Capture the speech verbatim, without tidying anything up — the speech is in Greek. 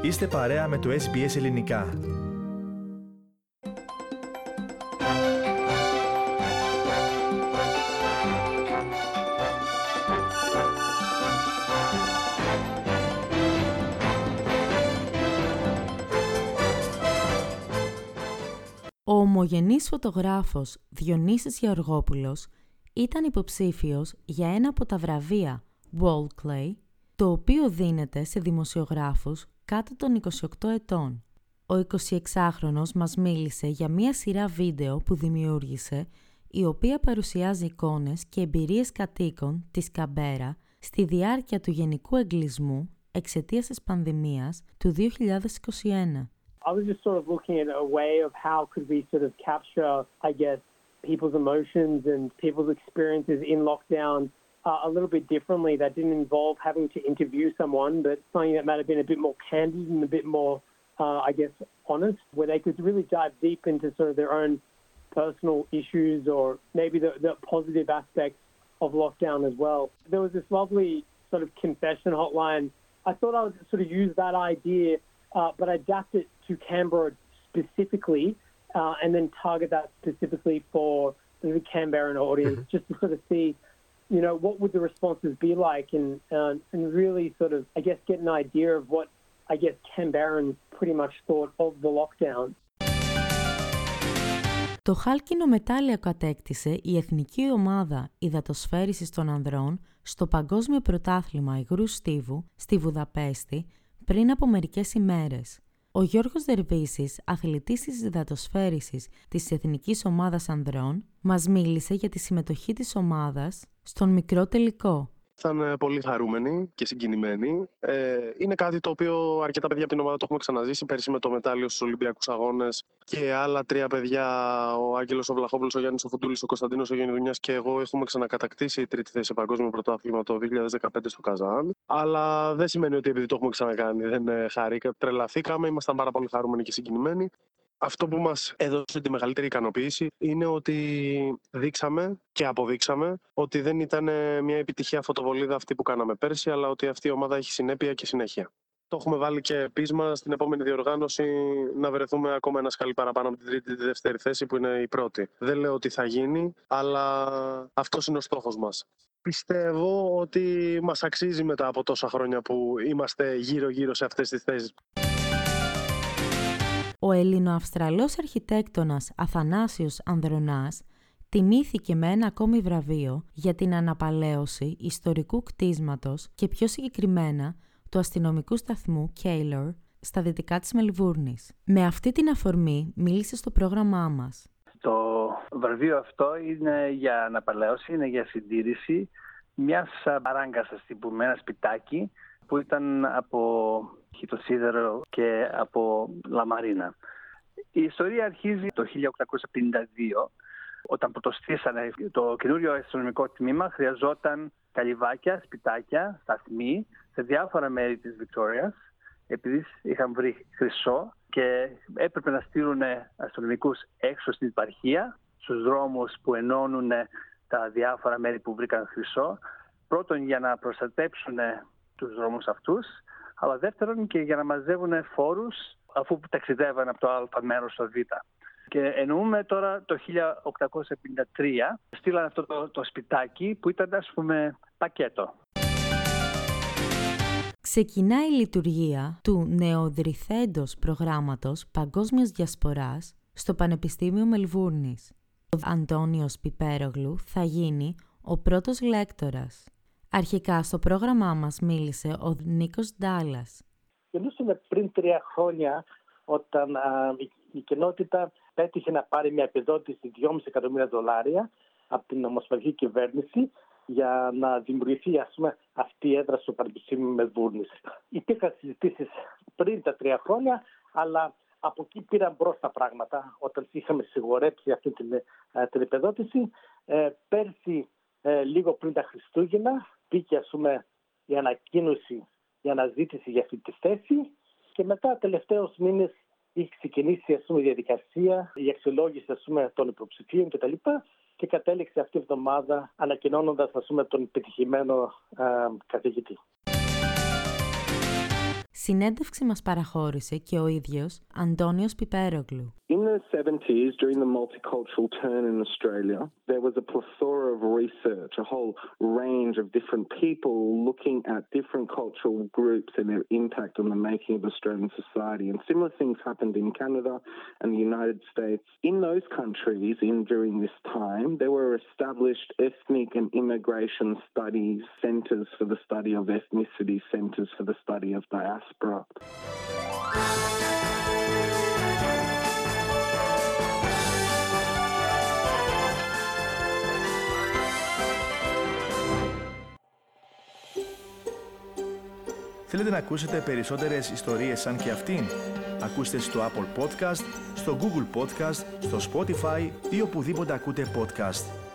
Είστε παρέα με το ες μπι ες Ελληνικά. Ο ομογενής φωτογράφος Διονύσης Γεωργόπουλος ήταν υποψήφιος για ένα από τα βραβεία Walkley, το οποίο δίνεται σε δημοσιογράφους κάτω των είκοσι οκτώ ετών. Ο εικοσιεξάχρονος μας μίλησε για μία σειρά βίντεο που δημιούργησε, η οποία παρουσιάζει εικόνες και εμπειρίες κατοίκων της Καμπέρα στη διάρκεια του γενικού εγκλεισμού εξαιτίας της πανδημίας του δύο χιλιάδες είκοσι ένα. I was just sort of looking at a way of how could we sort of capture, I guess, people's emotions and people's experiences in lockdown uh, a little bit differently. That didn't involve having to interview someone, but something that might have been a bit more candid and a bit more, uh, I guess, honest, where they could really dive deep into sort of their own personal issues or maybe the, the positive aspects of lockdown as well. There was this lovely sort of confession hotline. I thought I would sort of use that idea, uh, but adapt it to Canberra specifically, uh, and then target that specifically for the Canberran audience, mm-hmm. just to sort of see, you know, what would the responses be like, and uh, and really sort of, I guess, get an idea of what, I guess, Canberrans pretty much thought of the lockdown. Το χάλκινο μετάλλιο κατέκτησε η εθνική ομάδα υδατοσφαίρισης των ανδρών στο Παγκόσμιο Πρωτάθλημα Υγρού Στίβου στη Βουδαπέστη πριν από μερικές ημέρες. Ο Γιώργος Δερβίσης, αθλητής της υδατοσφαίρισης της Εθνικής Ομάδας Ανδρών, μας μίλησε για τη συμμετοχή της ομάδας στον μικρό τελικό. Ήταν πολύ χαρούμενοι και συγκινημένοι. Ε, είναι κάτι το οποίο αρκετά παιδιά από την ομάδα το έχουμε ξαναζήσει. Πέρσι με το μετάλλιο στους Ολυμπιακούς Αγώνες και άλλα τρία παιδιά, ο Άγγελος ο Βλαχόπουλος, ο Γιάννης ο Φουντούλης, ο Κωνσταντίνος ο Γενιδουνιάς και εγώ, έχουμε ξανακατακτήσει η τρίτη θέση σε παγκόσμιο πρωτάθλημα το δύο χιλιάδες δεκαπέντε στο Καζάν. Αλλά δεν σημαίνει ότι επειδή το έχουμε ξανακάνει δεν χαρήκα, τρελαθήκαμε, ήμασταν πάρα πολύ χαρούμενοι και συγκινημένοι. Αυτό που μας έδωσε τη μεγαλύτερη ικανοποίηση είναι ότι δείξαμε και αποδείξαμε ότι δεν ήταν μια επιτυχία φωτοβολίδα αυτή που κάναμε πέρσι, αλλά ότι αυτή η ομάδα έχει συνέπεια και συνέχεια. Το έχουμε βάλει και πείσμα στην επόμενη διοργάνωση να βρεθούμε ακόμα ένα σκαλί παραπάνω από την τρίτη ή τη δεύτερη θέση που είναι η πρώτη. Δεν λέω ότι θα γίνει, αλλά αυτός είναι ο στόχος μας. Πιστεύω ότι μας αξίζει μετά από τόσα χρόνια που είμαστε γύρω-γύρω σε αυτές τις θέσεις. Ο Ελληνοαυστραλός αρχιτέκτονας Αθανάσιος Ανδρωνάς τιμήθηκε με ένα ακόμη βραβείο για την αναπαλαίωση ιστορικού κτίσματος και πιο συγκεκριμένα του αστυνομικού σταθμού Keilor στα δυτικά της Μελβούρνης. Με αυτή την αφορμή μίλησε στο πρόγραμμά μας. Το βραβείο αυτό είναι για αναπαλαίωση, είναι για συντήρηση μιας μπαράγκας, ας πούμε, ένα σπιτάκι που ήταν από χιτοσίδερο και από λαμαρίνα. Η ιστορία αρχίζει το χίλια οκτακόσια πενήντα δύο, όταν πρωτοστήσανε το καινούριο αστυνομικό τμήμα. Χρειαζόταν καλυβάκια, σπιτάκια, σταθμοί σε διάφορα μέρη της Βικτόριας, επειδή είχαν βρει χρυσό και έπρεπε να στείλουν αστυνομικούς έξω στην επαρχία, στους δρόμους που ενώνουν τα διάφορα μέρη που βρήκαν χρυσό. Πρώτον, για να προστατέψουν τους δρόμους αυτούς, αλλά δεύτερον και για να μαζεύουν φόρους αφού ταξιδεύαν από το α μέρος στο β. Και εννοούμε τώρα το χίλια οκτακόσια πενήντα τρία, στείλαν αυτό το, το σπιτάκι που ήταν, ας πούμε, πακέτο. Ξεκινάει η λειτουργία του νεοοδρυθέντος προγράμματος Παγκόσμιας Διασποράς στο Πανεπιστήμιο Μελβούρνης. Ο Αντώνιος Πιπέρογλου θα γίνει ο πρώτος λέκτορας. Αρχικά στο πρόγραμμά μας μίλησε ο Νίκος Ντάλλας. Μιλούσαμε πριν τρία χρόνια όταν α, η, η κοινότητα πέτυχε να πάρει μια επιδότηση δυόμισι εκατομμύρια δολάρια από την ομοσπονδιακή κυβέρνηση για να δημιουργηθεί, ας πούμε, αυτή η έδρα στο Πανεπιστήμιο Μελβούρνης. Υπήρχαν συζητήσεις πριν τα τρία χρόνια, αλλά από εκεί πήραν μπρος τα πράγματα όταν είχαμε σιγουρέψει αυτή την, την επιδότηση. Ε, πέρσι, ε, λίγο πριν τα Χριστούγεννα, πήγε, ας πούμε, η ανακοίνωση, η αναζήτηση για αυτή τη θέση και μετά τελευταίους μήνες είχε ξεκινήσει, ας πούμε, η διαδικασία, η αξιολόγηση, ας πούμε, των υποψηφίων κτλ. Και κατέληξε αυτή η εβδομάδα ανακοινώνοντας, ας πούμε, τον πετυχημένο α, καθηγητή. Συνέντευξη μας παραχώρησε και ο ίδιος Αντώνιος Πιπέρογλου. In the seventies, during the multicultural turn in Australia, there was a plethora of research, a whole range of different people looking at different cultural groups and their impact on the making of Australian society. And similar things happened in Canada and the United States. In those countries, in during this time, there were established ethnic and immigration studies, centres for the study of ethnicity, centres for the study of diaspora. Θέλετε να ακούσετε περισσότερες ιστορίες σαν και αυτήν? Ακούστε στο Apple Podcast, στο Google Podcast, στο Spotify ή οπουδήποτε ακούτε podcast.